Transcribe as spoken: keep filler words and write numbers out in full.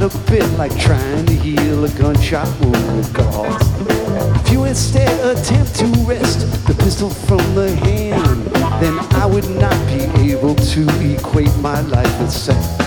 a bit like trying to heal a gunshot wound with gauze. If you instead attempt to wrest the pistol from the hand, then I would not be able to equate my life with sex.